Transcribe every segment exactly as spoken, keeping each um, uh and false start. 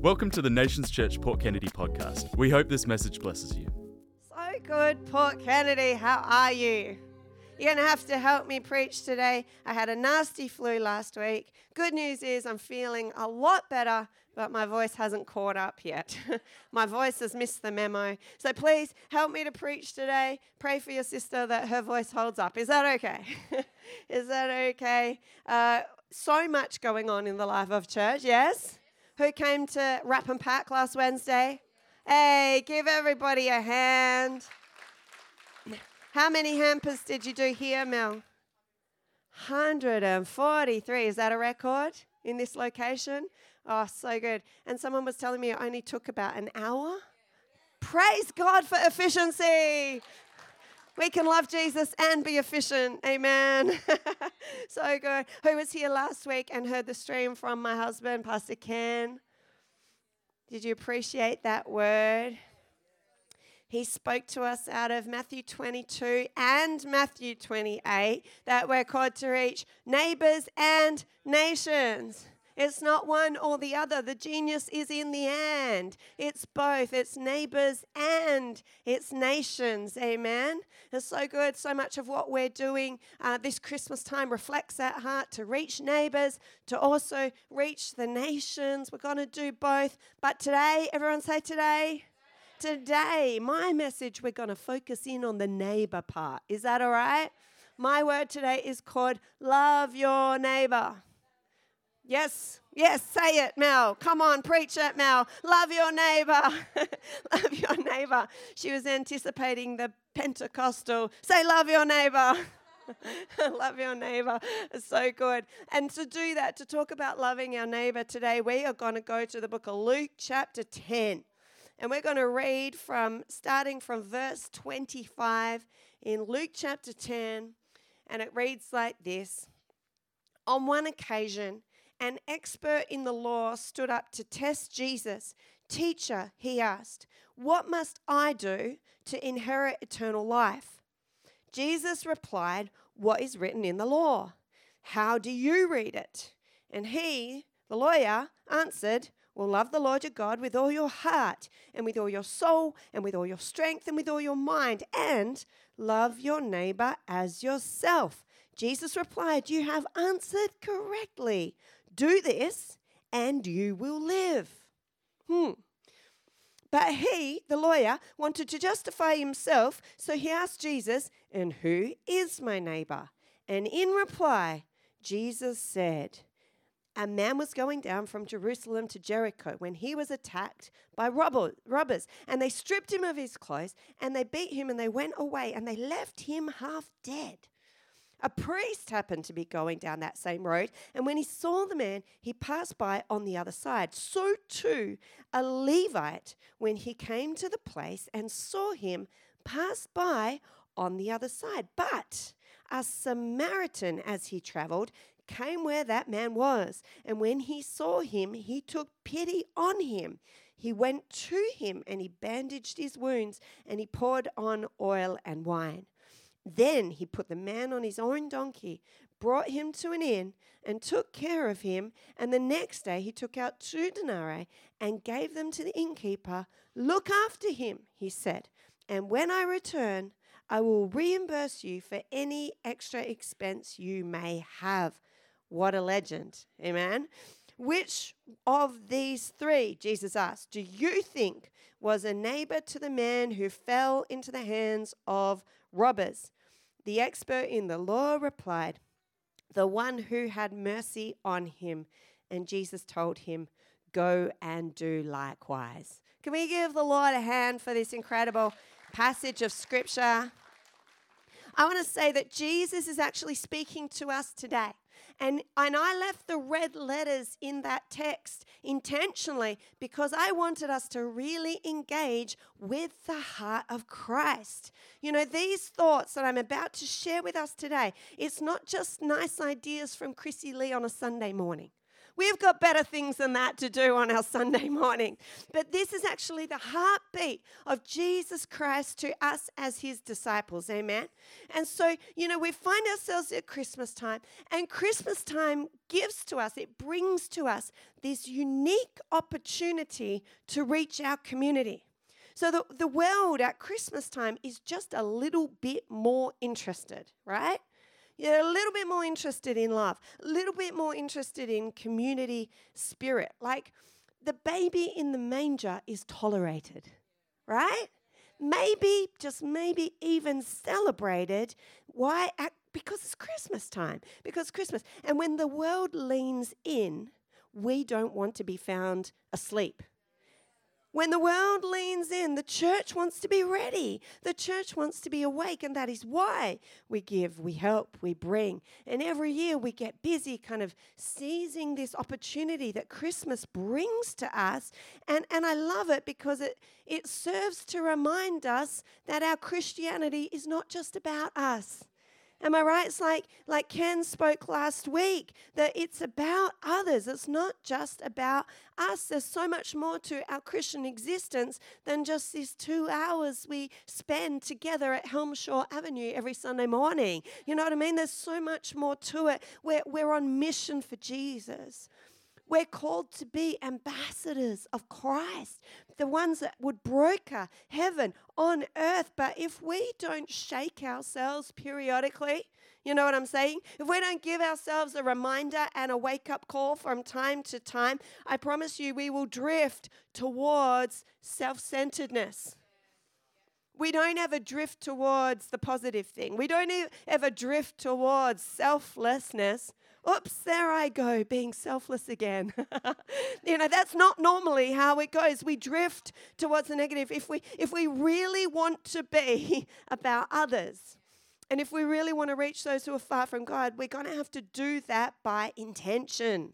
Welcome to the Nations Church Port Kennedy podcast. We hope this message blesses you. So good, Port Kennedy. How are you? You're going to have to help me preach today. I had a nasty flu last week. Good news is I'm feeling a lot better, but my voice hasn't caught up yet. My voice has missed the memo. So please help me to preach today. Pray for your sister that her voice holds up. Is that okay? Is that okay? Uh, so much going on in the life of church, yes? Who came to Wrap and Pack last Wednesday? Hey, give everybody a hand. How many hampers did you do here, Mel? one hundred forty-three. Is that a record in this location? Oh, so good. And someone was telling me it only took about an hour. Praise God for efficiency. We can love Jesus and be efficient. Amen. So good. Who was here last week and heard the stream from my husband, Pastor Ken? Did you appreciate that word? He spoke to us out of Matthew twenty-two and Matthew twenty-eight that we're called to reach neighbors and nations. It's not one or the other. The genius is in the and. It's both. It's neighbors and it's nations. Amen. It's so good. So much of what we're doing uh, this Christmas time reflects that heart to reach neighbors, to also reach the nations. We're going to do both. But today, everyone say today. Today, my message, we're going to focus in on the neighbor part. Is that all right? My word today is called love your neighbor. Yes, yes, say it, Mel. Come on, preach it, Mel. Love your neighbor. Love your neighbor. She was anticipating the Pentecostal. Say, love your neighbor. Love your neighbor. It's so good. And to do that, to talk about loving our neighbor today, we are going to go to the book of Luke chapter ten. And we're going to read from, starting from verse twenty-five in Luke chapter ten. And it reads like this. On one occasion, an expert in the law stood up to test Jesus. Teacher, he asked, what must I do to inherit eternal life? Jesus replied, what is written in the law? How do you read it? And he, the lawyer, answered, well, love the Lord your God with all your heart and with all your soul and with all your strength and with all your mind, and love your neighbor as yourself. Jesus replied, you have answered correctly. Do this and you will live. Hmm. But he, the lawyer, wanted to justify himself, so he asked Jesus, and who is my neighbor? And in reply, Jesus said, a man was going down from Jerusalem to Jericho when he was attacked by robber, robbers, and they stripped him of his clothes, and they beat him, and they went away, and they left him half dead. A priest happened to be going down that same road, and when he saw the man, he passed by on the other side. So too, a Levite, when he came to the place and saw him, passed by on the other side. But a Samaritan, as he traveled, came where that man was, and when he saw him, he took pity on him. He went to him, and he bandaged his wounds, and he poured on oil and wine. Then he put the man on his own donkey, brought him to an inn, and took care of him. And the next day he took out two denarii and gave them to the innkeeper. Look after him, he said, and when I return, I will reimburse you for any extra expense you may have. What a legend. Amen. Which of these three, Jesus asked, do you think was a neighbor to the man who fell into the hands of robbers? The expert in the law replied, the one who had mercy on him. And Jesus told him, go and do likewise. Can we give the Lord a hand for this incredible passage of scripture? I want to say that Jesus is actually speaking to us today. And, and I left the red letters in that text intentionally because I wanted us to really engage with the heart of Christ. You know, these thoughts that I'm about to share with us today, it's not just nice ideas from Chrissy Lee on a Sunday morning. We've got better things than that to do on our Sunday morning. But this is actually the heartbeat of Jesus Christ to us as his disciples. Amen. And so, you know, we find ourselves at Christmas time, and Christmas time gives to us, it brings to us this unique opportunity to reach our community. So the, the world at Christmas time is just a little bit more interested, right? You're a little bit more interested in love, a little bit more interested in community spirit. Like the baby in the manger is tolerated, right? Maybe, just maybe even celebrated. Why? Because it's Christmas time, because Christmas. And when the world leans in, we don't want to be found asleep. When the world leans in, the church wants to be ready. The church wants to be awake, and that is why we give, we help, we bring. And every year we get busy kind of seizing this opportunity that Christmas brings to us. And, and I love it because it, it serves to remind us that our Christianity is not just about us. Am I right? It's like, like Ken spoke last week, that it's about others. It's not just about us. There's so much more to our Christian existence than just these two hours we spend together at Helmshaw Avenue every Sunday morning. You know what I mean? There's so much more to it. We're, we're on mission for Jesus. We're called to be ambassadors of Christ, the ones that would broker heaven on earth. But if we don't shake ourselves periodically, you know what I'm saying? If we don't give ourselves a reminder and a wake-up call from time to time, I promise you we will drift towards self-centeredness. We don't ever drift towards the positive thing. We don't ever drift towards selflessness. Oops, there I go, being selfless again. You know, that's not normally how it goes. We drift towards the negative. If we if we really want to be about others, and if we really want to reach those who are far from God, we're going to have to do that by intention.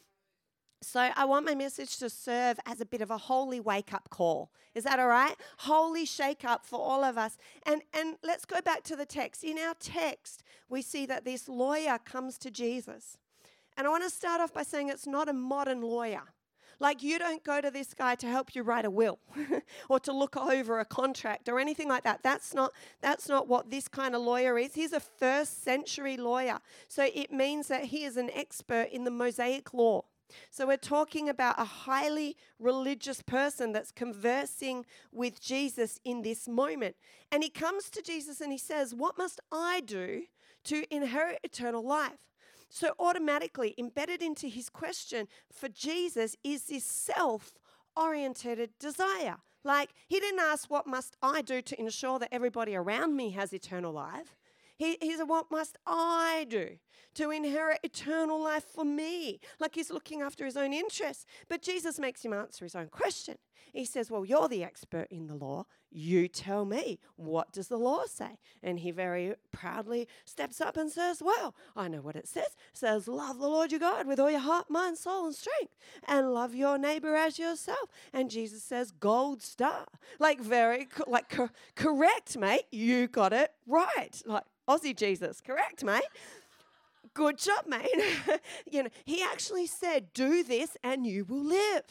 So I want my message to serve as a bit of a holy wake-up call. Is that all right? Holy shake-up for all of us. And, and let's go back to the text. In our text, we see that this lawyer comes to Jesus. And I want to start off by saying it's not a modern lawyer. Like, you don't go to this guy to help you write a will or to look over a contract or anything like that. That's not, that's not what this kind of lawyer is. He's a first century lawyer. So it means that he is an expert in the Mosaic law. So we're talking about a highly religious person that's conversing with Jesus in this moment. And he comes to Jesus and he says, "What must I do to inherit eternal life?" So automatically embedded into his question for Jesus is this self-oriented desire. Like, he didn't ask, what must I do to ensure that everybody around me has eternal life? He, he said, what must I do to inherit eternal life for me? Like, he's looking after his own interests. But Jesus makes him answer his own question. He says, well, you're the expert in the law. You tell me, what does the law say? And he very proudly steps up and says, well, I know what it says. It says, love the Lord your God with all your heart, mind, soul, and strength, and love your neighbor as yourself. And Jesus says, gold star. Like, very, co- like, co- correct, mate. You got it right. Like, Aussie Jesus, correct, mate? Good job, mate. You know, he actually said, do this and you will live.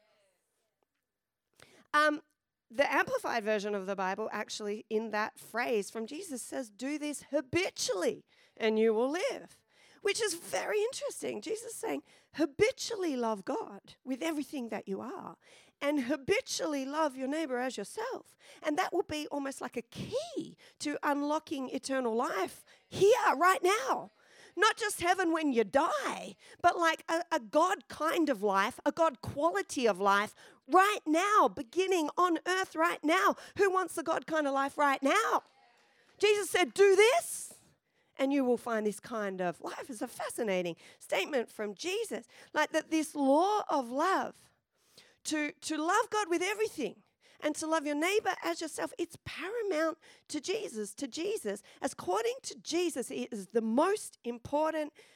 Um, the Amplified version of the Bible actually in that phrase from Jesus says, do this habitually and you will live, which is very interesting. Jesus is saying, habitually love God with everything that you are and habitually love your neighbor as yourself. And that will be almost like a key to unlocking eternal life here, right now. Not just heaven when you die, but like a, a God kind of life, a God quality of life right now, beginning on earth right now. Who wants the God kind of life right now? Jesus said, do this and you will find this kind of life. It's a fascinating statement from Jesus. Like that this law of love, to, to love God with everything, and to love your neighbor as yourself, it's paramount to Jesus. To Jesus, according to Jesus, it is the most important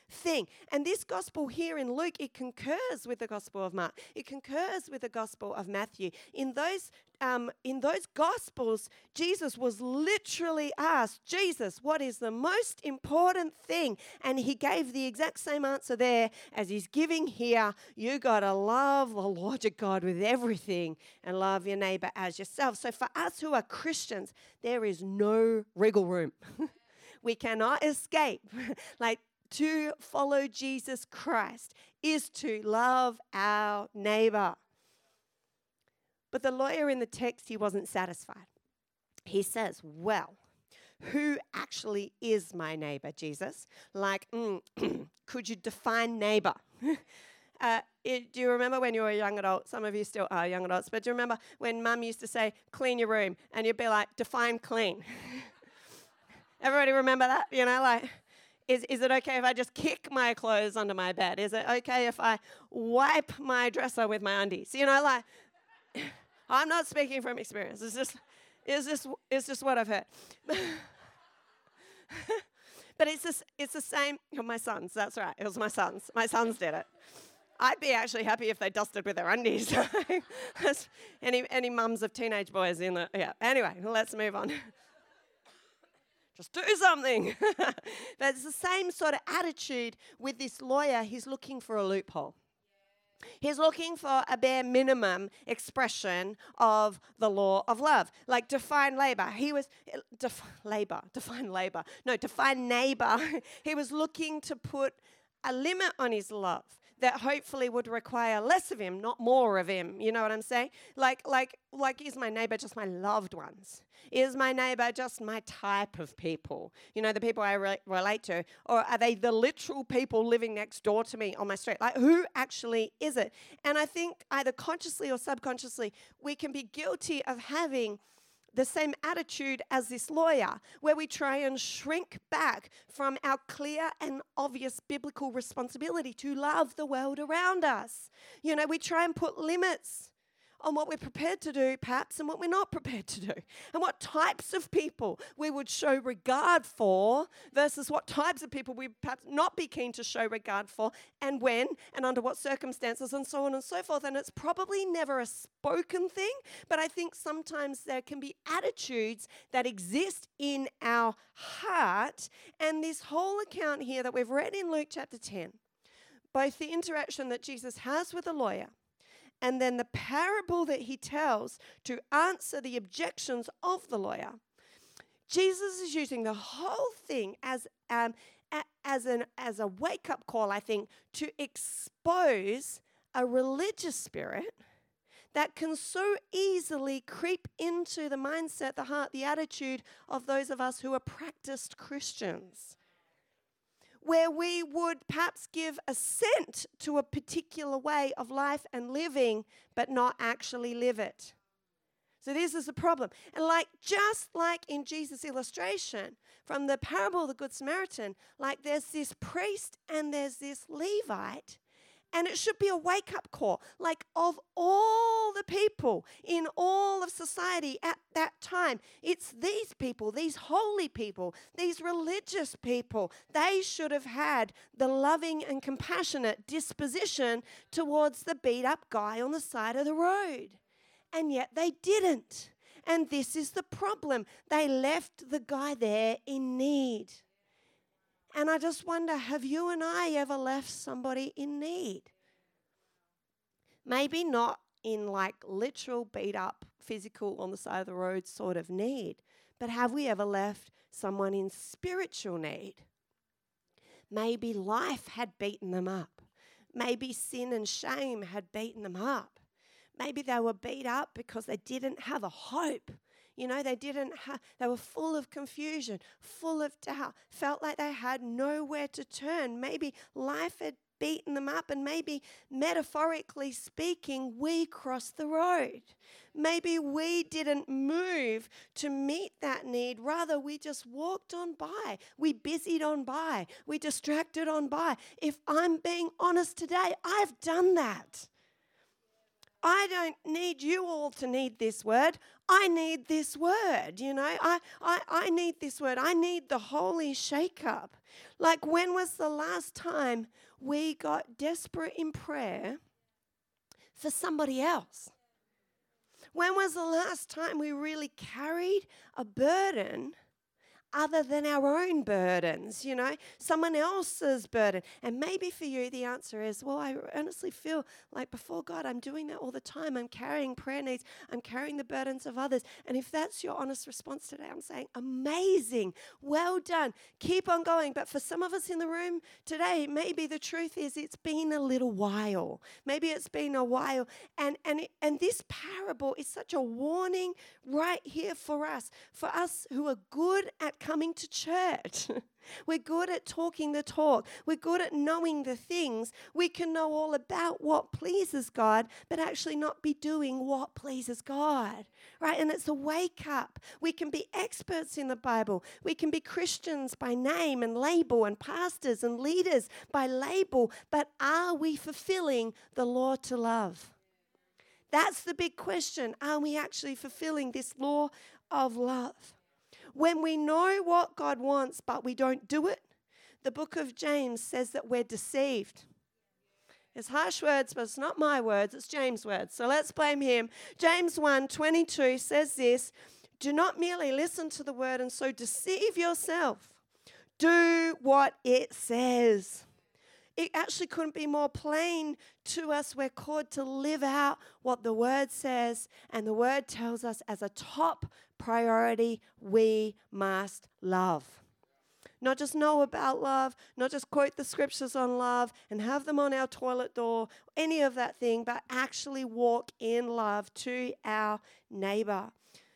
thing. And this gospel here in Luke, it concurs with the gospel of Mark. It concurs with the gospel of Matthew. In those um, in those gospels, Jesus was literally asked, Jesus, what is the most important thing? And he gave the exact same answer there as he's giving here. You got to love the Lord your God with everything and love your neighbor as yourself. So for us who are Christians, there is no wriggle room. We cannot escape. Like, to follow Jesus Christ is to love our neighbor. But the lawyer in the text, he wasn't satisfied. He says, well, who actually is my neighbor, Jesus? Like, mm, could you define neighbor? Uh, it, do you remember when you were a young adult? Some of you still are young adults, but do you remember when Mum used to say, clean your room, and you'd be like, define clean? Everybody remember that? You know, like, is, is it okay if I just kick my clothes under my bed? Is it okay if I wipe my dresser with my undies? You know, like, I'm not speaking from experience. It's just, it's just, it's just what I've heard. But it's just, it's the same. Oh, my sons, that's right. It was my sons. My sons did it. I'd be actually happy if they dusted with their undies. any any mums of teenage boys in the, yeah. Anyway, let's move on. Just do something. But it's the same sort of attitude with this lawyer. He's looking for a loophole. He's looking for a bare minimum expression of the law of love, like define labor. He was, def, labor, define labor. No, define neighbor. He was looking to put a limit on his love that hopefully would require less of him, not more of him. You know what I'm saying? Like, like, like, is my neighbor just my loved ones? Is my neighbor just my type of people? You know, the people I re- relate to? Or are they the literal people living next door to me on my street? Like, who actually is it? And I think either consciously or subconsciously, we can be guilty of having the same attitude as this lawyer, where we try and shrink back from our clear and obvious biblical responsibility to love the world around us. You know, we try and put limits on what we're prepared to do, perhaps, and what we're not prepared to do, and what types of people we would show regard for versus what types of people we perhaps not be keen to show regard for, and when, and under what circumstances, and so on and so forth. And it's probably never a spoken thing, but I think sometimes there can be attitudes that exist in our heart. And this whole account here that we've read in Luke chapter ten, both the interaction that Jesus has with the lawyer, and then the parable that he tells to answer the objections of the lawyer, Jesus is using the whole thing as um, a, as an as a wake-up call, I think, to expose a religious spirit that can so easily creep into the mindset, the heart, the attitude of those of us who are practiced Christians, where we would perhaps give assent to a particular way of life and living, but not actually live it. So this is the problem. And like, just like in Jesus' illustration from the parable of the Good Samaritan, like there's this priest and there's this Levite, and it should be a wake-up call. Like, of all the people in all of society at that time, it's these people, these holy people, these religious people. They should have had the loving and compassionate disposition towards the beat-up guy on the side of the road. And yet they didn't. And this is the problem. They left the guy there in need. And I just wonder, have you and I ever left somebody in need? Maybe not in like literal beat up, physical on the side of the road sort of need, but have we ever left someone in spiritual need? Maybe life had beaten them up. Maybe sin and shame had beaten them up. Maybe they were beat up because they didn't have a hope. You know, they didn't have, they were full of confusion, full of doubt, felt like they had nowhere to turn. Maybe life had beaten them up, and maybe metaphorically speaking, we crossed the road. Maybe we didn't move to meet that need. Rather, we just walked on by. We busied on by. We distracted on by. If I'm being honest today, I've done that. I don't need you all to need this word. I need this word, you know. I, I, I need this word. I need the holy shake-up. Like, when was the last time we got desperate in prayer for somebody else? When was the last time we really carried a burden other than our own burdens, you know, someone else's burden? And maybe for you, the answer is, well, I honestly feel like before God, I'm doing that all the time. I'm carrying prayer needs. I'm carrying the burdens of others. And if that's your honest response today, I'm saying, amazing. Well done. Keep on going. But for some of us in the room today, maybe the truth is it's been a little while. Maybe it's been a while. And, and, it, and this parable is such a warning right here for us, for us who are good at coming to church. We're good at talking the talk. We're good at knowing the things. We can know all about what pleases God, but actually not be doing what pleases God, right? And it's a wake up. We can be experts in the Bible. We can be Christians by name and label, and pastors and leaders by label, but are we fulfilling the law to love? That's the big question. Are we actually fulfilling this law of love? When we know what God wants, but we don't do it, the book of James says that we're deceived. It's harsh words, but it's not my words, it's James' words. So let's blame him. James one twenty-two says this, do not merely listen to the word and so deceive yourself. Do what it says. It actually couldn't be more plain to us. We're called to live out what the word says, and the word tells us as a top priority, we must love. Not just know about love, not just quote the scriptures on love and have them on our toilet door, any of that thing, but actually walk in love to our neighbor.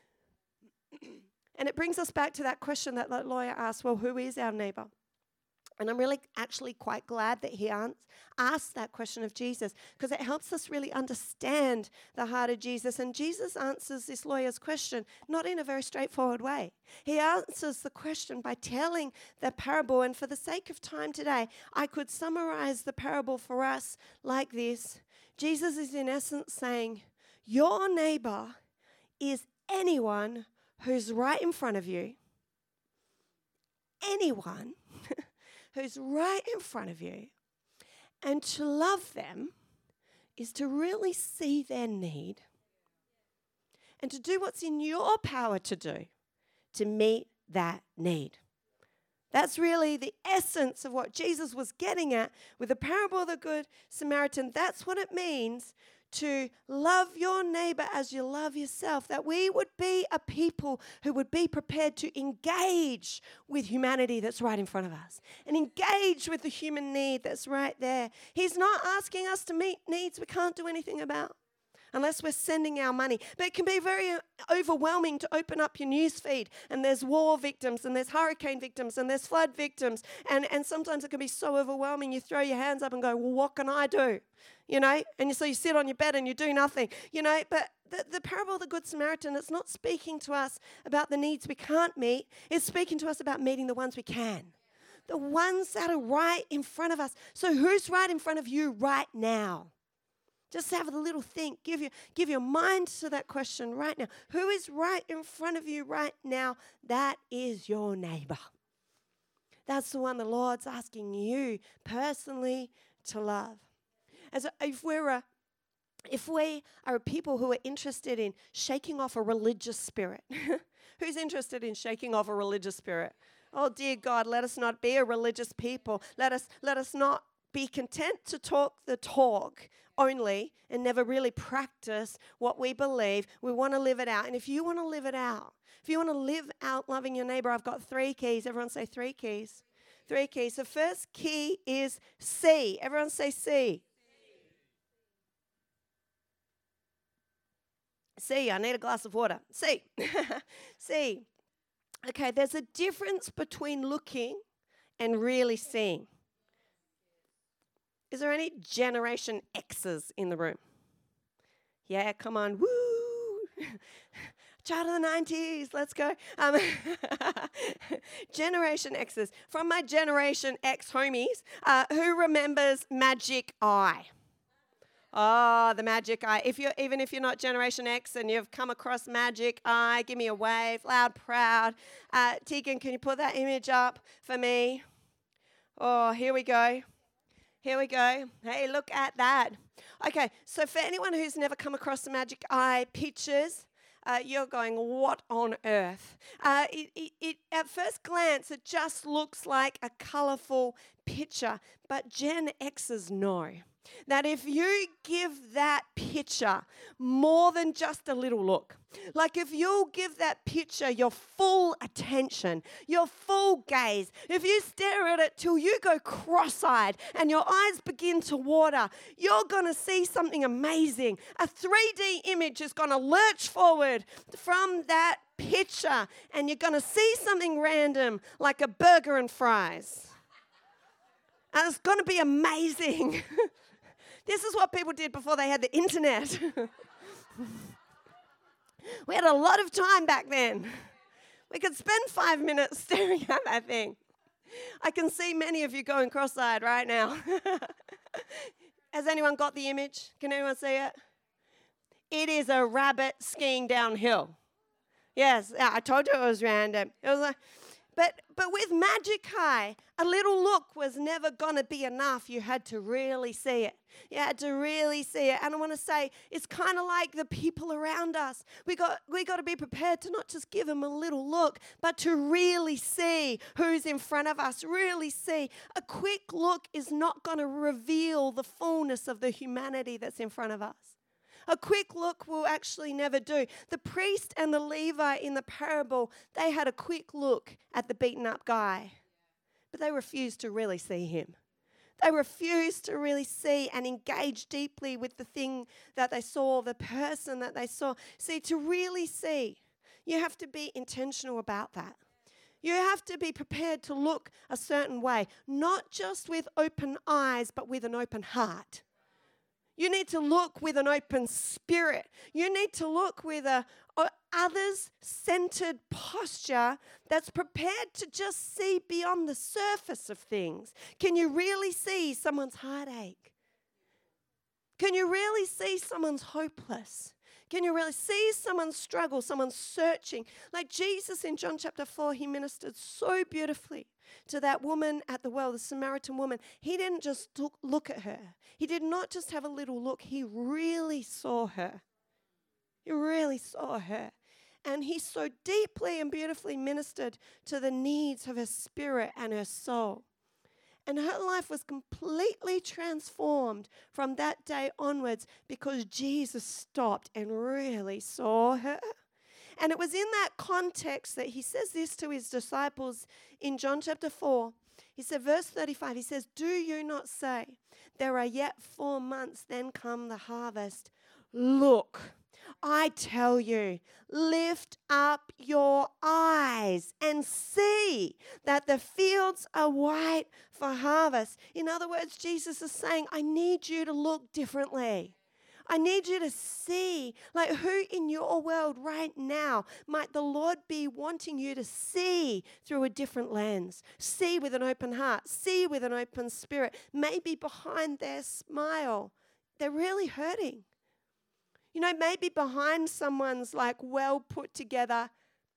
And it brings us back to that question that that lawyer asked, well, who is our neighbor? And I'm really actually quite glad that he asked that question of Jesus, because it helps us really understand the heart of Jesus. And Jesus answers this lawyer's question not in a very straightforward way. He answers the question by telling the parable. And for the sake of time today, I could summarize the parable for us like this. Jesus is in essence saying, your neighbor is anyone who's right in front of you. Anyone who's right in front of you. And to love them is to really see their need and to do what's in your power to do to meet that need. That's really the essence of what Jesus was getting at with the parable of the Good Samaritan. That's what it means to love your neighbor as you love yourself, that we would be a people who would be prepared to engage with humanity that's right in front of us and engage with the human need that's right there. He's not asking us to meet needs we can't do anything about unless we're sending our money. But it can be very overwhelming to open up your news feed and there's war victims and there's hurricane victims and there's flood victims. And, and sometimes it can be so overwhelming you throw your hands up and go, well, what can I do? You know, and so you sit on your bed and you do nothing, you know. But the, the parable of the Good Samaritan, it's not speaking to us about the needs we can't meet. It's speaking to us about meeting the ones we can, the ones that are right in front of us. So who's right in front of you right now? Just have a little think. Give your, give your mind to that question right now. Who is right in front of you right now? That is your neighbor. That's the one the Lord's asking you personally to love. As a, if we're a, if we are a people who are interested in shaking off a religious spirit, who's interested in shaking off a religious spirit? Oh dear God, let us not be a religious people. Let us let us not be content to talk the talk only and never really practice what we believe. We want to live it out. And if you want to live it out, if you want to live out loving your neighbor, I've got three keys. Everyone say three keys. Three keys. The first key is C. Everyone say C. C, I need a glass of water. C. C. Okay, there's a difference between looking and really seeing. Is there any Generation X's in the room? Yeah, come on. Woo! Child of the nineties, let's go. Um, Generation X's. From my Generation X homies, uh, who remembers Magic Eye? Oh, the Magic Eye. If you're, even if you're not Generation X and you've come across Magic Eye, give me a wave, loud, proud. Uh, Tegan, can you put that image up for me? Oh, here we go. Here we go. Hey, look at that. Okay, so for anyone who's never come across the magic eye pictures, uh, you're going, what on earth? Uh, it, it, it, at first glance, it just looks like a colourful picture, but Gen Xers know that if you give that picture more than just a little look, like if you'll give that picture your full attention, your full gaze, if you stare at it till you go cross-eyed and your eyes begin to water, you're going to see something amazing. A three D image is going to lurch forward from that picture and you're going to see something random like a burger and fries. And it's going to be amazing. This is what people did before they had the internet. We had a lot of time back then. We could spend five minutes staring at that thing. I can see many of you going cross-eyed right now. Has anyone got the image? Can anyone see it? It is a rabbit skiing downhill. Yes, I told you it was random. It was like, But but with Magic Eye, a little look was never going to be enough. You had to really see it. You had to really see it. And I want to say, it's kind of like the people around us. We got we got to be prepared to not just give them a little look, but to really see who's in front of us, really see. A quick look is not going to reveal the fullness of the humanity that's in front of us. A quick look will actually never do. The priest and the Levi in the parable, they had a quick look at the beaten up guy, but they refused to really see him. They refused to really see and engage deeply with the thing that they saw, the person that they saw. See, to really see, you have to be intentional about that. You have to be prepared to look a certain way, not just with open eyes, but with an open heart. You need to look with an open spirit. You need to look with a, a others-centered posture that's prepared to just see beyond the surface of things. Can you really see someone's heartache? Can you really see someone's hopeless? Can you really see someone's struggle, someone's searching? Like Jesus in John chapter four, he ministered so beautifully to that woman at the well, the Samaritan woman. He didn't just look, look at her. He did not just have a little look. He really saw her. He really saw her. And he so deeply and beautifully ministered to the needs of her spirit and her soul. And her life was completely transformed from that day onwards because Jesus stopped and really saw her. And it was in that context that he says this to his disciples in John chapter four. He said, verse thirty-five, he says, "Do you not say, there are yet four months, then come the harvest? Look, I tell you, lift up your eyes and see that the fields are white for harvest." In other words, Jesus is saying, I need you to look differently. I need you to see, like, who in your world right now might the Lord be wanting you to see through a different lens, see with an open heart, see with an open spirit. Maybe behind their smile, they're really hurting. You know, maybe behind someone's like well put together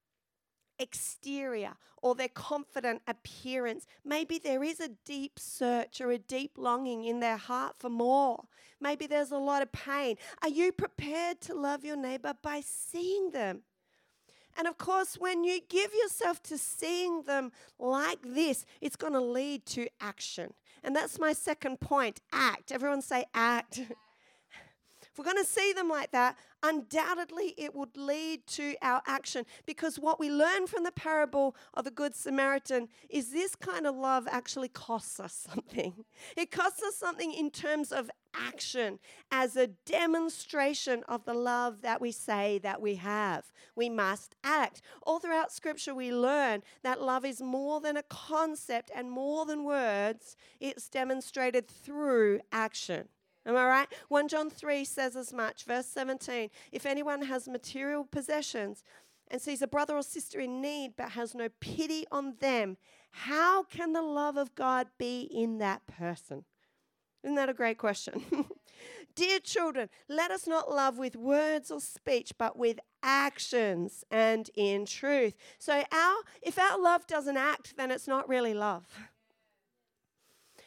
exterior or their confident appearance, maybe there is a deep search or a deep longing in their heart for more. Maybe there's a lot of pain. Are you prepared to love your neighbor by seeing them? And of course, when you give yourself to seeing them like this, it's going to lead to action. And that's my second point, act. Everyone say act. If we're going to see them like that, undoubtedly it would lead to our action, because what we learn from the parable of the Good Samaritan is this kind of love actually costs us something. It costs us something in terms of action as a demonstration of the love that we say that we have. We must act. All throughout Scripture we learn that love is more than a concept and more than words. It's demonstrated through action. Am I right? First John three says as much. Verse seventeen, if anyone has material possessions and sees a brother or sister in need but has no pity on them, how can the love of God be in that person? Isn't that a great question? Dear children, let us not love with words or speech, but with actions and in truth. So our if our love doesn't act, then it's not really love.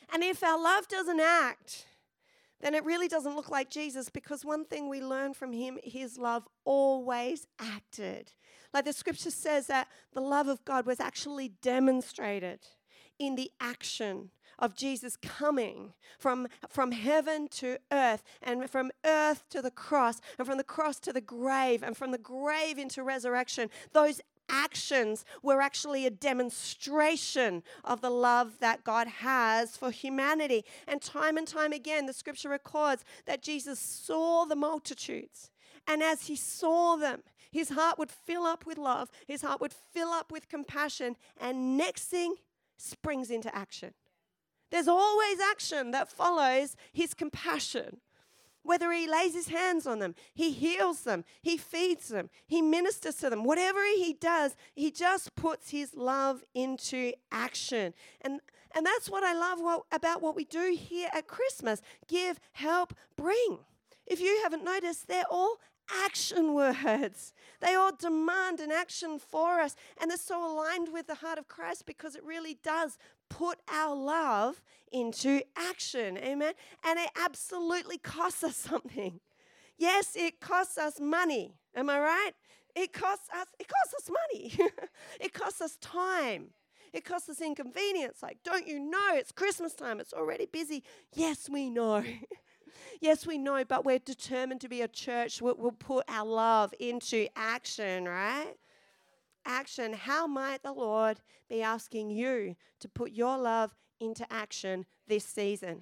And if our love doesn't act, then it really doesn't look like Jesus, because one thing we learn from him, his love always acted. Like the scripture says that the love of God was actually demonstrated in the action of Jesus coming from, from heaven to earth, and from earth to the cross, and from the cross to the grave, and from the grave into resurrection. Those actions were actually a demonstration of the love that God has for humanity. And time and time again, the scripture records that Jesus saw the multitudes. And as he saw them, his heart would fill up with love. His heart would fill up with compassion. And next thing, springs into action. There's always action that follows his compassion. Whether he lays his hands on them, he heals them, he feeds them, he ministers to them. Whatever he does, he just puts his love into action. And, and that's what I love what, about what we do here at Christmas. Give, help, bring. If you haven't noticed, they're all action words. They all demand an action for us. And they're so aligned with the heart of Christ, because it really does put our love into action. Amen. And it absolutely costs us something. Yes, it costs us money. Am I right? It costs us, it costs us money. It costs us time. It costs us inconvenience. Like, don't you know it's Christmas time? It's already busy. Yes, we know. Yes, we know, but we're determined to be a church. We'll, we'll put our love into action, right? Action. How might the Lord be asking you to put your love into action this season?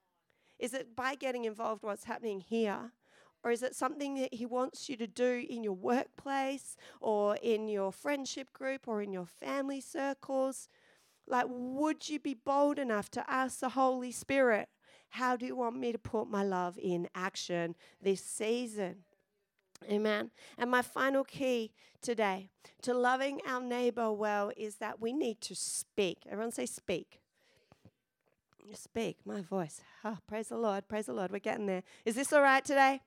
Is it by getting involved what's happening here? Or is it something that he wants you to do in your workplace, or in your friendship group, or in your family circles? Like, would you be bold enough to ask the Holy Spirit, how do you want me to put my love in action this season? Amen. And my final key today to loving our neighbor well is that we need to speak. Everyone say speak. Speak, my voice. Oh, praise the Lord, praise the Lord. We're getting there. Is this all right today?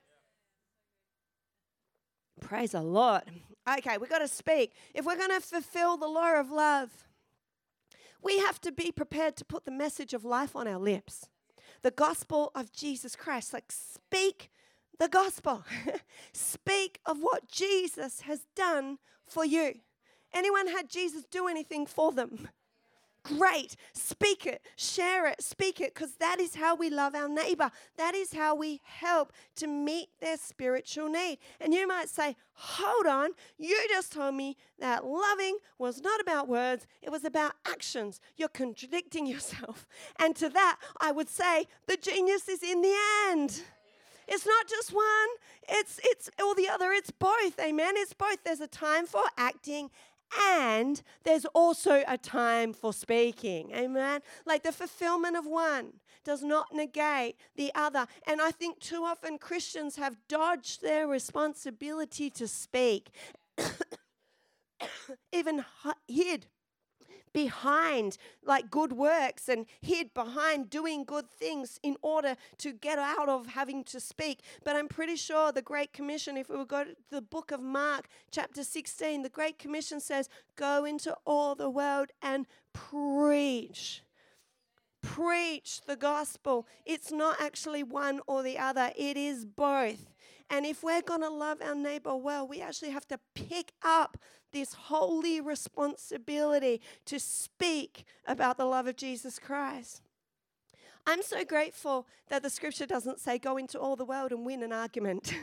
Praise the Lord. Okay, we've got to speak. If we're going to fulfill the law of love, we have to be prepared to put the message of life on our lips. The gospel of Jesus Christ. Like, speak the gospel. Speak of what Jesus has done for you. Anyone had Jesus do anything for them? Great. Speak it. Share it. Speak it, because that is how we love our neighbor. That is how we help to meet their spiritual need. And you might say, hold on, you just told me that loving was not about words, it was about actions. You're contradicting yourself. And to that, I would say the genius is in the end. It's not just one, it's it's all the other, it's both, amen? It's both. There's a time for acting, and there's also a time for speaking, amen? Like, the fulfillment of one does not negate the other. And I think too often Christians have dodged their responsibility to speak, even hid behind like good works, and hid behind doing good things in order to get out of having to speak. But I'm pretty sure the Great Commission, if we would go to the book of Mark, chapter sixteen, the Great Commission says, go into all the world and preach. Preach the gospel. It's not actually one or the other. It is both. And if we're going to love our neighbor well, we actually have to pick up this holy responsibility to speak about the love of Jesus Christ. I'm so grateful that the scripture doesn't say go into all the world and win an argument.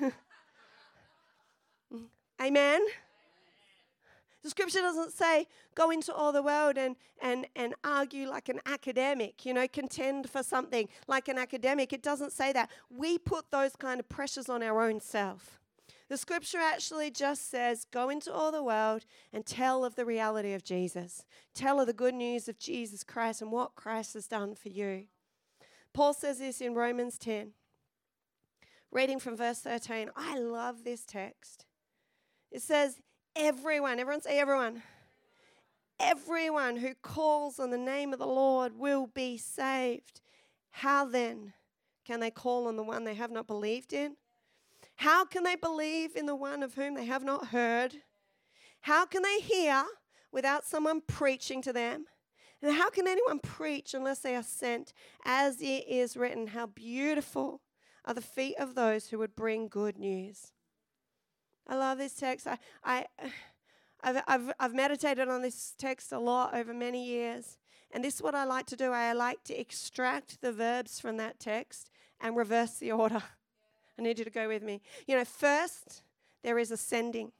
Amen? The scripture doesn't say go into all the world and, and, and argue like an academic, you know, contend for something like an academic. It doesn't say that. We put those kind of pressures on our own self. The scripture actually just says, go into all the world and tell of the reality of Jesus. Tell of the good news of Jesus Christ and what Christ has done for you. Paul says this in Romans ten. Reading from verse thirteen. I love this text. It says, everyone, everyone say everyone. Everyone who calls on the name of the Lord will be saved. How then can they call on the one they have not believed in? How can they believe in the one of whom they have not heard? How can they hear without someone preaching to them? And how can anyone preach unless they are sent? As it is written, how beautiful are the feet of those who would bring good news. I love this text. I, I, I've, I've, I've meditated on this text a lot over many years. And this is what I like to do. I like to extract the verbs from that text and reverse the order. I need you to go with me. You know, first, there is a sending.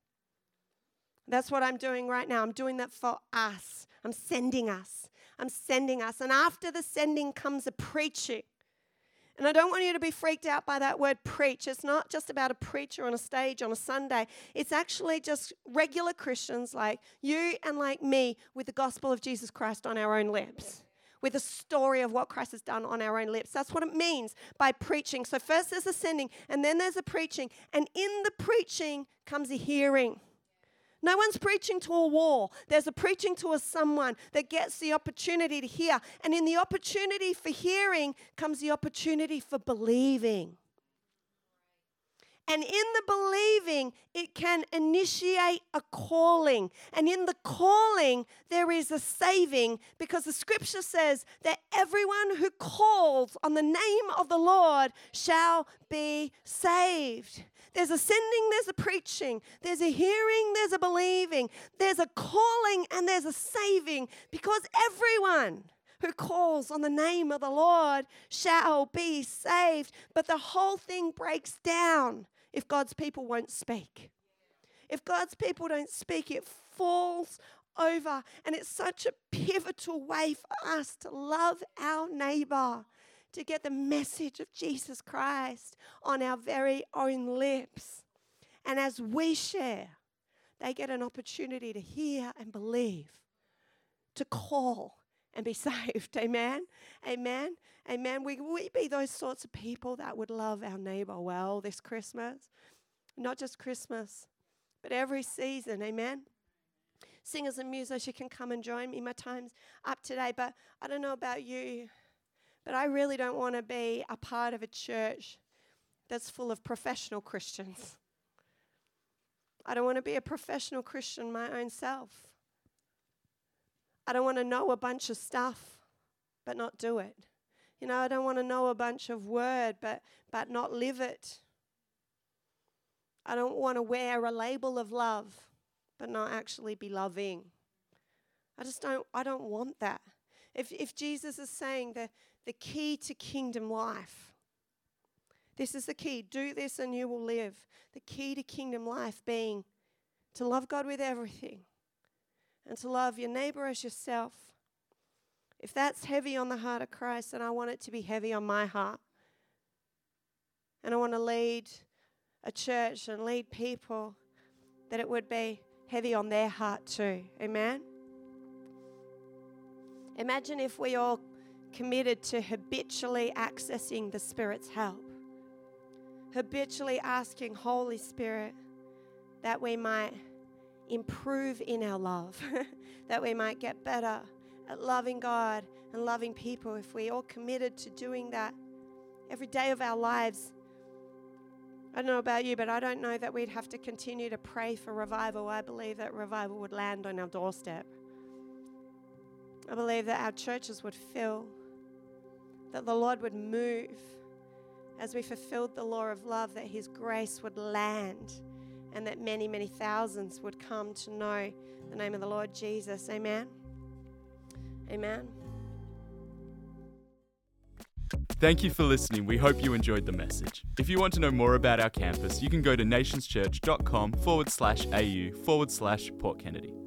That's what I'm doing right now. I'm doing that for us. I'm sending us. I'm sending us. And after the sending comes a preaching. And I don't want you to be freaked out by that word preach. It's not just about a preacher on a stage on a Sunday. It's actually just regular Christians like you and like me with the gospel of Jesus Christ on our own lips, with the story of what Christ has done on our own lips. That's what it means by preaching. So first there's a sending, and then there's a preaching. And in the preaching comes a hearing. No one's preaching to a wall. There's a preaching to a someone that gets the opportunity to hear. And in the opportunity for hearing comes the opportunity for believing. And in the believing, it can initiate a calling. And in the calling, there is a saving, because the scripture says that everyone who calls on the name of the Lord shall be saved. There's a sending, there's a preaching, there's a hearing, there's a believing, there's a calling, and there's a saving, because everyone who calls on the name of the Lord shall be saved. But the whole thing breaks down if God's people won't speak. If God's people don't speak, it falls over. And it's such a pivotal way for us to love our neighbor, to get the message of Jesus Christ on our very own lips. And as we share, they get an opportunity to hear and believe, to call and be saved. Amen? Amen? Amen. We, we be those sorts of people that would love our neighbor well this Christmas. Not just Christmas, but every season. Amen? Singers and musicians, you can come and join me. My time's up today, but I don't know about you, but I really don't want to be a part of a church that's full of professional Christians. I don't want to be a professional Christian my own self. I don't want to know a bunch of stuff, but not do it. You know, I don't want to know a bunch of word, but, but not live it. I don't want to wear a label of love, but not actually be loving. I just don't, I don't want that. If, if Jesus is saying that the key to kingdom life, this is the key. Do this and you will live. The key to kingdom life being to love God with everything and to love your neighbor as yourself. If that's heavy on the heart of Christ, then I want it to be heavy on my heart. And I want to lead a church and lead people that it would be heavy on their heart too. Amen? Imagine if we all committed to habitually accessing the Spirit's help. Habitually asking Holy Spirit that we might improve in our love, that we might get better at loving God and loving people. If we all committed to doing that every day of our lives, I don't know about you, but I don't know that we'd have to continue to pray for revival. I believe that revival would land on our doorstep. I believe that our churches would fill, that the Lord would move as we fulfilled the law of love, that His grace would land, and that many, many thousands would come to know the name of the Lord Jesus. Amen. Amen. Thank you for listening. We hope you enjoyed the message. If you want to know more about our campus, you can go to nationschurch.com forward slash AU forward slash Port Kennedy.